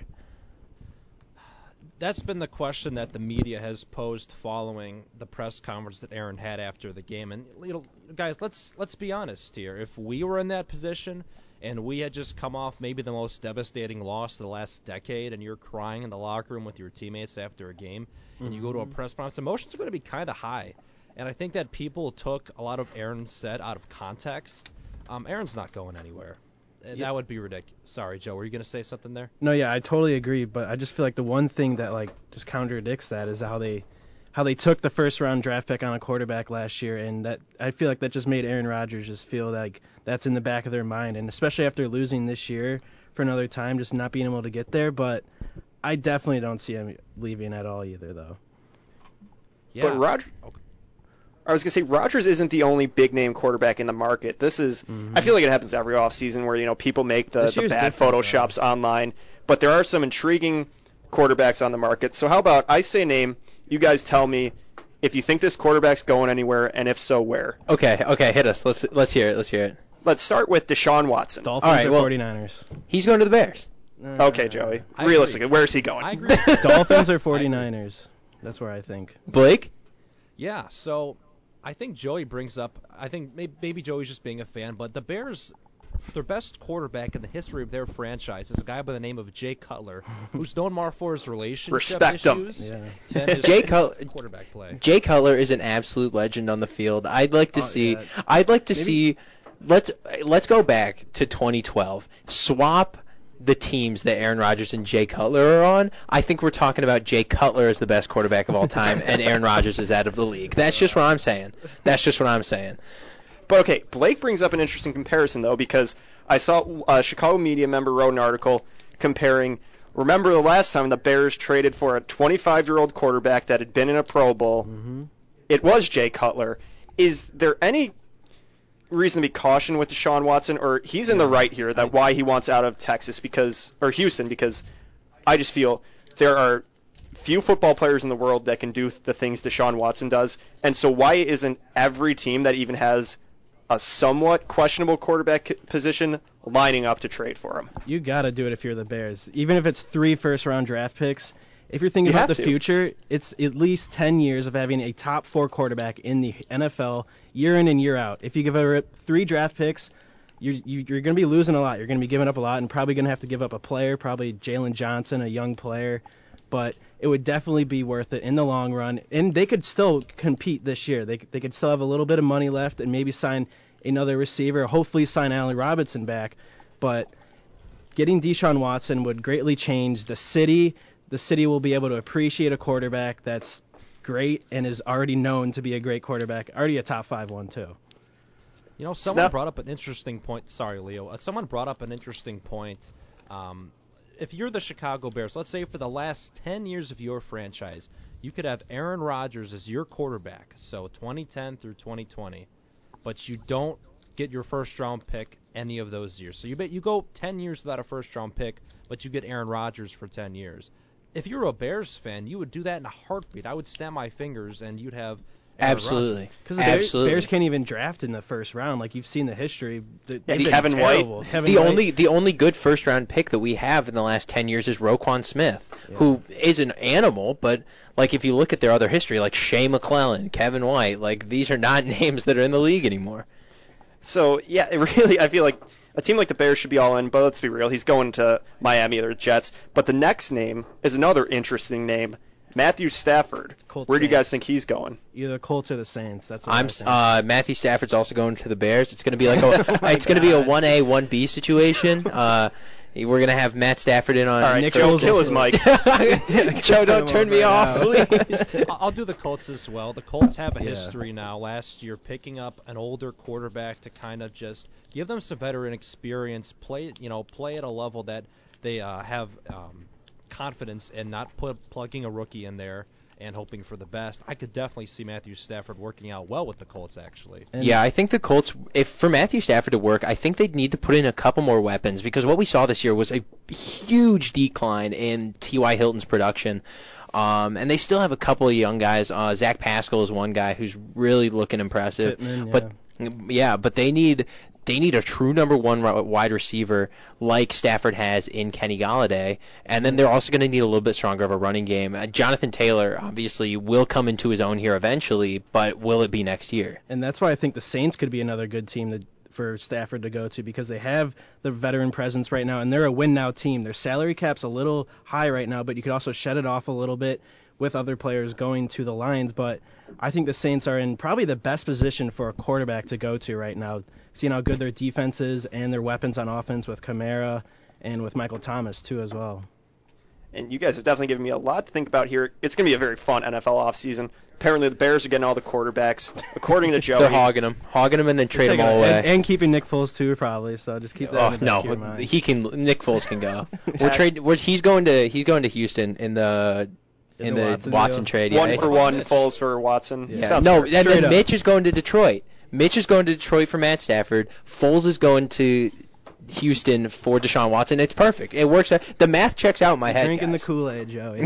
That's been the question that the media has posed following the press conference that Aaron had after the game. And guys, let's be honest here. If we were in that position and we had just come off maybe the most devastating loss of the last decade, and you're crying in the locker room with your teammates after a game, and you go to a press conference, emotions are going to be kind of high. And I think that people took a lot of Aaron said out of context. Aaron's not going anywhere. That would be ridiculous. Sorry, Joe, were you going to say something there? No, yeah, I totally agree, but I just feel like the one thing that just contradicts that is how they took the first round draft pick on a quarterback last year, and that I feel like that just made Aaron Rodgers just feel like that's in the back of their mind, and especially after losing this year for another time, just not being able to get there. But I definitely don't see him leaving at all either, though. Yeah. But I was going to say, Rodgers isn't the only big-name quarterback in the market. This is, I feel like it happens every offseason where, people make the bad photoshops online. But there are some intriguing quarterbacks on the market. So how about I say a name, you guys tell me if you think this quarterback's going anywhere, and if so, where. Okay, hit us. Let's hear it. Let's start with Deshaun Watson. Dolphins or 49ers? He's going to the Bears. Okay, Joey. Realistically, where is he going? I agree. Dolphins or 49ers? That's where I think. Blake? Yeah, so I think Joey brings up, I think maybe Joey's just being a fan, but the Bears, their best quarterback in the history of their franchise is a guy by the name of Jay Cutler, who's known more for his relationship issues than his quarterback play. Jay Cutler is an absolute legend on the field. I'd like to see. Let's go back to 2012. Swap the teams that Aaron Rodgers and Jay Cutler are on. I think we're talking about Jay Cutler as the best quarterback of all time, and Aaron Rodgers is out of the league. That's just what I'm saying. But okay, Blake brings up an interesting comparison, though, because I saw a Chicago media member wrote an article comparing, remember the last time the Bears traded for a 25-year-old quarterback that had been in a Pro Bowl? Mm-hmm. It was Jay Cutler. Is there any reason to be cautioned with Deshaun Watson, or he's in the right here that why he wants out of Houston, because I just feel there are few football players in the world that can do the things Deshaun Watson does, and so why isn't every team that even has a somewhat questionable quarterback position lining up to trade for him? You got to do it if you're the Bears, even if it's 3 first-round draft picks. If you're thinking about the future, it's at least 10 years of having a top 4 quarterback in the NFL year in and year out. If you give over 3 draft picks, you're going to be losing a lot. You're going to be giving up a lot and probably going to have to give up a player, probably Jalen Johnson, a young player. But it would definitely be worth it in the long run. And they could still compete this year. They could still have a little bit of money left and maybe sign another receiver, hopefully sign Allen Robinson back. But getting Deshaun Watson would greatly change the city. The city will be able to appreciate a quarterback that's great and is already known to be a great quarterback, already a top 5 one too. Someone brought up an interesting point. Sorry, Leo. Someone brought up an interesting point. If you're the Chicago Bears, let's say for the last 10 years of your franchise, you could have Aaron Rodgers as your quarterback, so 2010 through 2020, but you don't get your first-round pick any of those years. So you go 10 years without a first-round pick, but you get Aaron Rodgers for 10 years. If you're a Bears fan, you would do that in a heartbeat. I would snap my fingers, and you'd have Aaron Absolutely. Because the Bears can't even draft in the first round. Like, you've seen the history. Kevin White. The only good first-round pick that we have in the last 10 years is Roquan Smith, who is an animal, but, like, if you look at their other history, like Shea McClellin, Kevin White, like, these are not names that are in the league anymore. So, yeah, I feel like a team like the Bears should be all in, but let's be real. He's going to Miami or the Jets. But the next name is another interesting name, Matthew Stafford. Colts, Where do you guys Saints. think he's going? Either Colts or the Saints. That's what I think. Matthew Stafford's also going to the Bears. It's going to be like it's going to be a 1A 1B situation. We're going to have Matt Stafford in on. All right, Nick Joe, kill his mic. Joe, don't turn me off, please. I'll do the Colts as well. The Colts have a history now. Last year, picking up an older quarterback to kind of just give them some veteran experience, play at a level that they have confidence in, not plugging a rookie in there and hoping for the best. I could definitely see Matthew Stafford working out well with the Colts, actually. Yeah, I think the Colts, if for Matthew Stafford to work, I think they'd need to put in a couple more weapons, because what we saw this year was a huge decline in T.Y. Hilton's production. And they still have a couple of young guys. Zach Pascal is one guy who's really looking impressive. Pittman, but they need a true number one wide receiver like Stafford has in Kenny Golladay, and then they're also going to need a little bit stronger of a running game. Jonathan Taylor obviously will come into his own here eventually, but will it be next year? And that's why I think the Saints could be another good team for Stafford to go to, because they have the veteran presence right now, and they're a win-now team. Their salary cap's a little high right now, but you could also shed it off a little bit with other players going to the Lions. But I think the Saints are in probably the best position for a quarterback to go to right now, seeing how good their defense is and their weapons on offense with Kamara and with Michael Thomas, too, as well. And you guys have definitely given me a lot to think about here. It's going to be a very fun NFL offseason. Apparently, the Bears are getting all the quarterbacks. According to Joey, they're hogging them and then trade them all away. And keeping Nick Foles, too, probably. So just keep that in the back of your mind. Nick Foles can go. He's going to Houston in the Watson trade. One for one, Foles for Watson. Yeah. No, and then Mitch is going to Detroit. Mitch is going to Detroit for Matt Stafford. Foles is going to Houston for Deshaun Watson. It's perfect. It works. The math checks out in my head. Drinking guys. the Kool-Aid, Joey.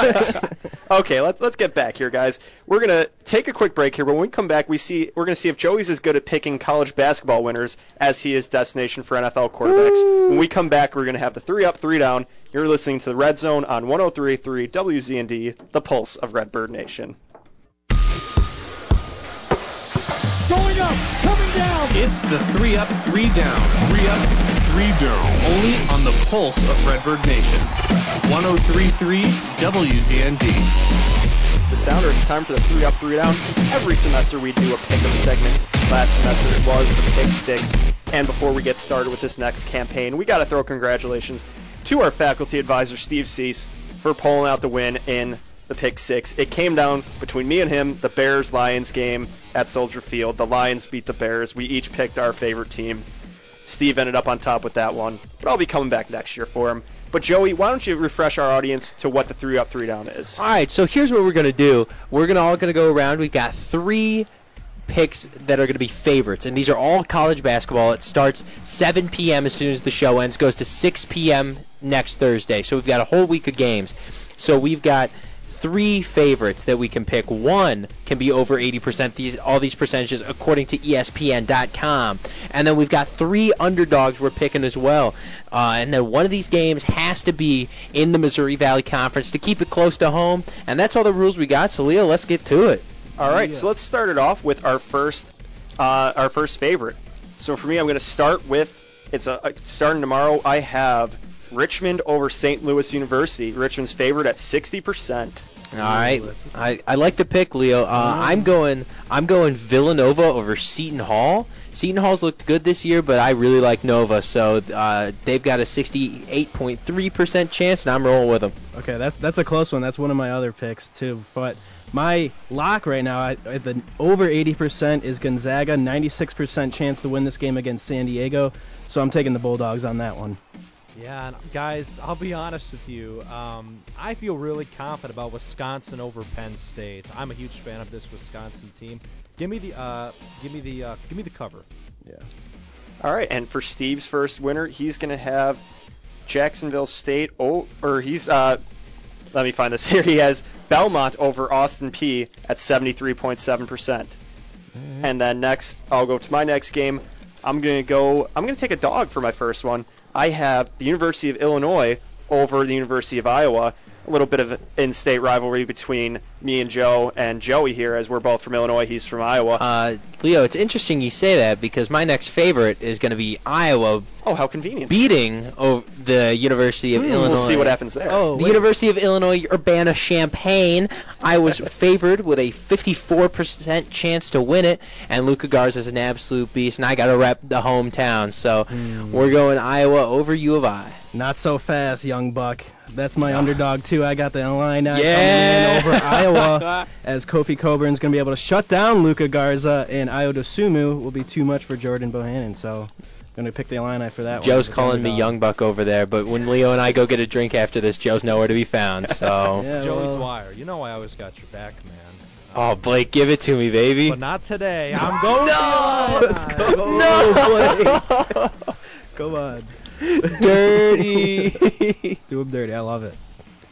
Okay, let's get back here, guys. We're gonna take a quick break here. When we come back, we're gonna see if Joey's as good at picking college basketball winners as he is destination for NFL quarterbacks. When we come back, we're gonna have the 3 up, 3 down. You're listening to the Red Zone on 103.3 WZND, the pulse of Redbird Nation. Going up, coming down. It's the 3 up, 3 down. 3 up, 3 down. Only on the pulse of Redbird Nation. 103.3 WZND. The Sounder, it's time for the 3 up, 3 down. Every semester we do a pick-em segment. Last semester it was the Pick 6. And before we get started with this next campaign, we got to throw congratulations to our faculty advisor, Steve Cease, for pulling out the win in the Pick 6. It came down between me and him, the Bears-Lions game at Soldier Field. The Lions beat the Bears. We each picked our favorite team. Steve ended up on top with that one, but I'll be coming back next year for him. But Joey, why don't you refresh our audience to what the 3 up, 3 down is? All right, so here's what we're going to do. We're all going to go around. We've got 3 picks that are going to be favorites, and these are all college basketball. It starts 7 p.m. as soon as the show ends, goes to 6 p.m. next Thursday. So we've got a whole week of games. So we've got 3 favorites that we can pick. One can be over 80%, all these percentages according to ESPN.com. And then we've got 3 underdogs we're picking as well. And then one of these games has to be in the Missouri Valley Conference to keep it close to home. And that's all the rules we got. So, Leo, let's get to it. All right, so let's start it off with our first favorite. So for me, I'm going to start with, starting tomorrow, I have Richmond over St. Louis University. Richmond's favorite at 60%. All right, I like the pick, Leo. I'm going Villanova over Seton Hall. Seton Hall's looked good this year, but I really like Nova, so they've got a 68.3% chance, and I'm rolling with them. Okay, that's a close one. That's one of my other picks too. But my lock right now at the over 80% is Gonzaga, 96% chance to win this game against San Diego. So I'm taking the Bulldogs on that one. Yeah, and guys, I'll be honest with you. I feel really confident about Wisconsin over Penn State. I'm a huge fan of this Wisconsin team. Give me the cover. Yeah. All right, and for Steve's first winner, he's going to have Jacksonville State. Let me find this here. He has Belmont over Austin Peay at 73.7%. And then next, I'll go to my next game. I'm going to take a dog for my first one. I have the University of Illinois over the University of Iowa. a little bit of in-state rivalry between me and Joe and Joey here, as we're both from Illinois. He's from Iowa. Leo, it's interesting you say that because my next favorite is going to be Iowa. Oh, how convenient. Beating the University of Illinois. We'll see what happens there. The University of Illinois Urbana-Champaign. I was favored with a 54% chance to win it, and Luka Garza is an absolute beast, and I got to rep the hometown. So we're going Iowa over U of I. Not so fast, young buck. That's my underdog, too. I got the Illini coming in over Iowa, as Kofi Coburn's going to be able to shut down Luka Garza, and Ayo Dosunmu will be too much for Jordan Bohannon. So I'm going to pick the Illini for that Joe's one. calling me young buck over there, but when Leo and I go get a drink after this, Joe's nowhere to be found. So Joey Dwyer, you know I always got your back, man. Oh, Blake, give it to me, baby. But not today. I'm going Let's go. No, Blake. Come on. Dirty. Do him dirty. I love it.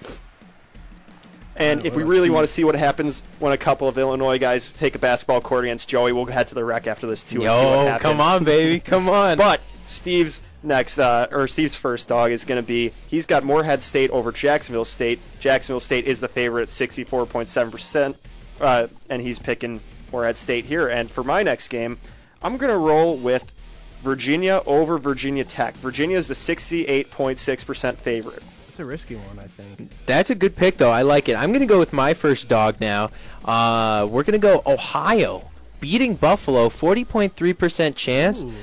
And if we really want to see what happens when a couple of Illinois guys take a basketball court against Joey, we'll head to the rec after this, too, and see what happens. Come on, baby. Come on. But Steve's Steve's first dog is going to be, he's got Morehead State over Jacksonville State. Jacksonville State is the favorite at 64.7%, and he's picking Morehead State here. And for my next game, I'm going to roll with Virginia over Virginia Tech. Virginia is the 68.6% favorite. It's a risky one, I think. That's a good pick, though. I like it. I'm going to go with my first dog now. We're going to go Ohio, beating Buffalo, 40.3% chance. Ooh,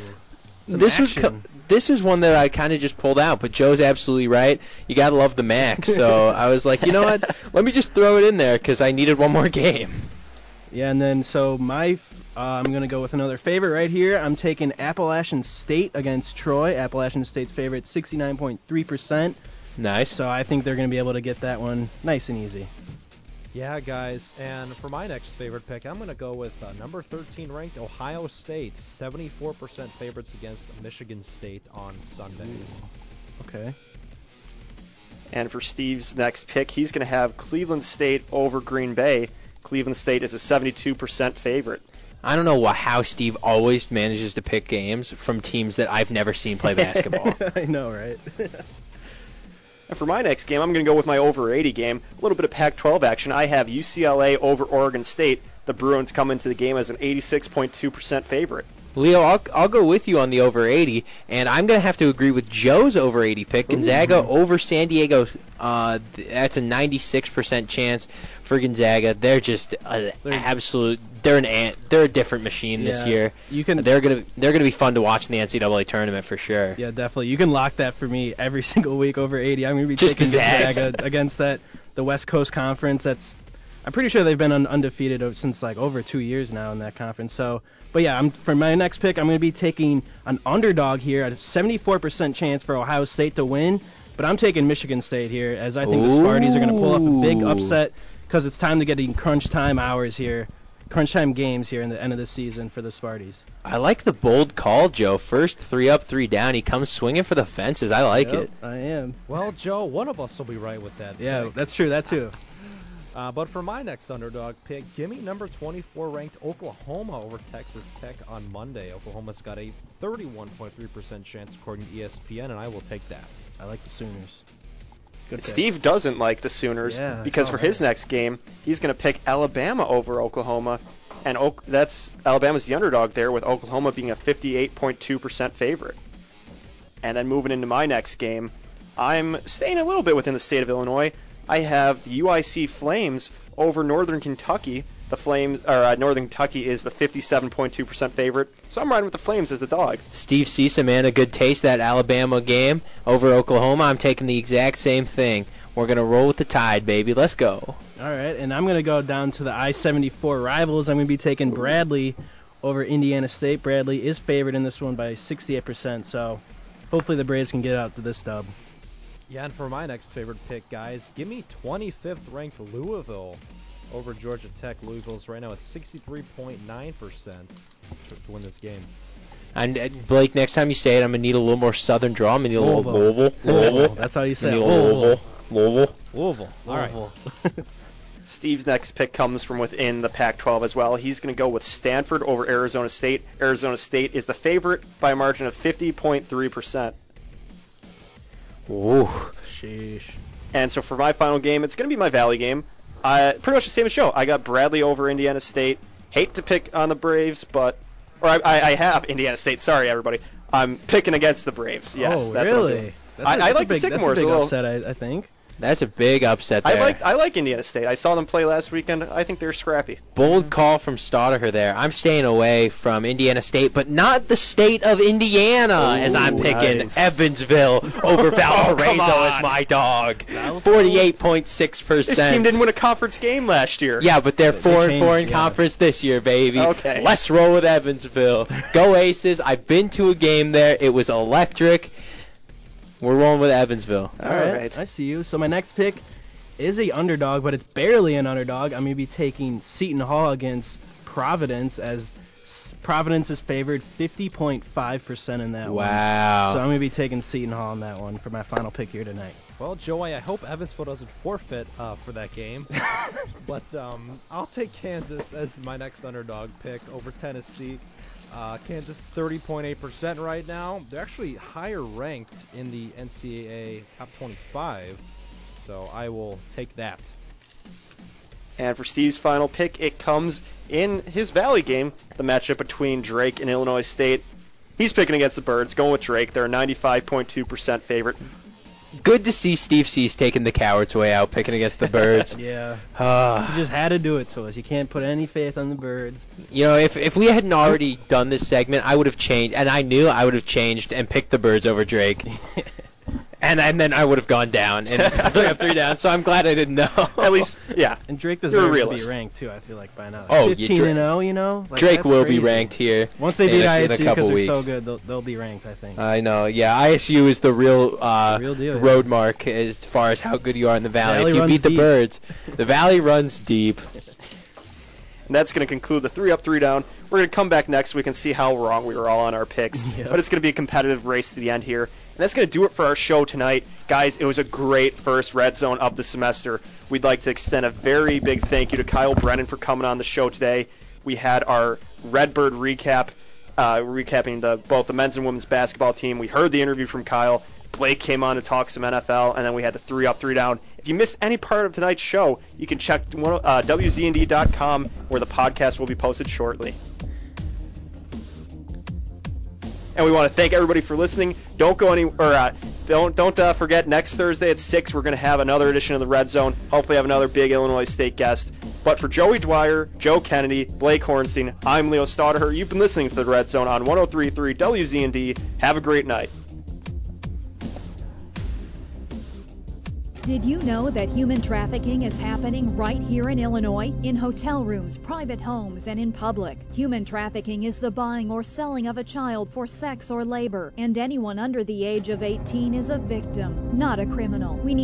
this was one that I kind of just pulled out, but Joe's absolutely right. You got to love the MAC. So I was like, you know what? Let me just throw it in there because I needed one more game. Yeah, and then so I'm going to go with another favorite right here. I'm taking Appalachian State against Troy. Appalachian State's favorite, 69.3%. Nice. So I think they're going to be able to get that one nice and easy. Yeah, guys, and for my next favorite pick, I'm going to go with number 13 ranked Ohio State, 74% favorites against Michigan State on Sunday. Ooh. Okay. And for Steve's next pick, he's going to have Cleveland State over Green Bay. Cleveland State is a 72% favorite. I don't know how Steve always manages to pick games from teams that I've never seen play basketball. I know, right? And for my next game, I'm going to go with my over 80 game. A little bit of Pac-12 action. I have UCLA over Oregon State. The Bruins come into the game as an 86.2% favorite. Leo, I'll go with you on the over 80, and I'm going to have to agree with Joe's over 80 pick. Gonzaga over San Diego, that's a 96% chance for Gonzaga. They're just they're a different machine this year. They're gonna be fun to watch in the NCAA tournament for sure. Yeah, definitely. You can lock that for me every single week over 80. I'm going to be just taking Gonzaga against the West Coast Conference. I'm pretty sure they've been undefeated since like over 2 years now in that conference. But yeah, for my next pick, I'm going to be taking an underdog here at a 74% chance for Ohio State to win. But I'm taking Michigan State here, as I think the Sparties are going to pull up a big upset because it's time to get in crunch time games here in the end of the season for the Sparties. I like the bold call, Joe. First 3 up, 3 down. He comes swinging for the fences. I like it. I am. Well, Joe, one of us will be right with that. Yeah, pick. that's true. That too. But for my next underdog pick, give me number 24 ranked Oklahoma over Texas Tech on Monday. Oklahoma's got a 31.3% chance according to ESPN, and I will take that. I like the Sooners. Steve doesn't like the Sooners because for his next game, he's going to pick Alabama over Oklahoma, and Alabama's the underdog there, with Oklahoma being a 58.2% favorite. And then moving into my next game, I'm staying a little bit within the state of Illinois. I have the UIC Flames over Northern Kentucky. Northern Kentucky is the 57.2% favorite, so I'm riding with the Flames as the dog. Steve Cisa, man, a good taste that Alabama game over Oklahoma. I'm taking the exact same thing. We're going to roll with the Tide, baby. Let's go. All right, and I'm going to go down to the I-74 rivals. I'm going to be taking Bradley over Indiana State. Bradley is favored in this one by 68%, so hopefully the Braves can get out to this dub. Yeah, and for my next favorite pick, guys, give me 25th ranked Louisville over Georgia Tech. Louisville's right now at 63.9% to win this game. And Blake, next time you say it, I'm gonna need a little more southern draw. I'm gonna need a little Louisville. That's how you say it. Louisville. All right. Steve's next pick comes from within the Pac-12 as well. He's going to go with Stanford over Arizona State. Arizona State is the favorite by a margin of 50.3%. Ooh. Sheesh. And so for my final game, it's going to be my Valley game. Pretty much the same as Joe. I got Bradley over Indiana State. Hate to pick on the Braves, but... Or I have Indiana State. Sorry, everybody. I'm picking against the Braves. Yes, that's really? what I'm doing. I like the Sycamores a little. Upset, I think. That's a big upset there. I like Indiana State. I saw them play last weekend. I think they're scrappy. Bold call from Staudacher there. I'm staying away from Indiana State, but not the state of Indiana, as I'm picking Evansville over Valparaiso as my dog. 48.6%. This team didn't win a conference game last year. Yeah, but they're 4-4 in conference this year, baby. Okay. Let's roll with Evansville. Go Aces. I've been to a game there. It was electric. We're rolling with Evansville. All right. I see you. So my next pick is a underdog, but it's barely an underdog. I'm going to be taking Seton Hall against Providence, as Providence is favored 50.5% in that one. Wow. So I'm going to be taking Seton Hall on that one for my final pick here tonight. Well, Joey, I hope Evansville doesn't forfeit for that game. But I'll take Kansas as my next underdog pick over Tennessee. Kansas 30.8% right now. They're actually higher ranked in the NCAA top 25, so I will take that. And for Steve's final pick, it comes in his Valley game, the matchup between Drake and Illinois State. He's picking against the Birds, going with Drake. They're a 95.2% favorite. Good to see Steve C's taking the coward's way out, picking against the Birds. Yeah. You just had to do it to us. You can't put any faith on the Birds. You know, if we hadn't already done this segment, I would have changed, and I knew I would have changed and picked the Birds over Drake. And then I would have gone down and 3 down. So I'm glad I didn't know. At least, yeah. And Drake deserves to be ranked too. I feel like by now. Oh, 15-0, you know. Like, Drake will be ranked here. Once they beat ISU because they're so good, they'll be ranked. I think. I know. Yeah, ISU is the real deal, road mark as far as how good you are in the Valley. If you beat deep. the Birds, the Valley runs deep. And that's going to conclude the 3 up, 3 down. We're going to come back next week and see how wrong we were all on our picks. Yep. But it's going to be a competitive race to the end here. And that's going to do it for our show tonight. Guys, it was a great first Red Zone of the semester. We'd like to extend a very big thank you to Kyle Brennan for coming on the show today. We had our Redbird recap, recapping both the men's and women's basketball team. We heard the interview from Kyle. Blake came on to talk some NFL, and then we had the 3 up, 3 down. If you missed any part of tonight's show, you can check WZND.com, where the podcast will be posted shortly. And we want to thank everybody for listening. Don't go don't forget, next Thursday at 6, we're going to have another edition of the Red Zone. Hopefully have another big Illinois State guest. But for Joey Dwyer, Joe Kennedy, Blake Hornstein, I'm Leo Staudacher. You've been listening to the Red Zone on 103.3 WZND. Have a great night. Did you know that human trafficking is happening right here in Illinois? In hotel rooms, private homes, and in public. Human trafficking is the buying or selling of a child for sex or labor, and anyone under the age of 18 is a victim, not a criminal. We need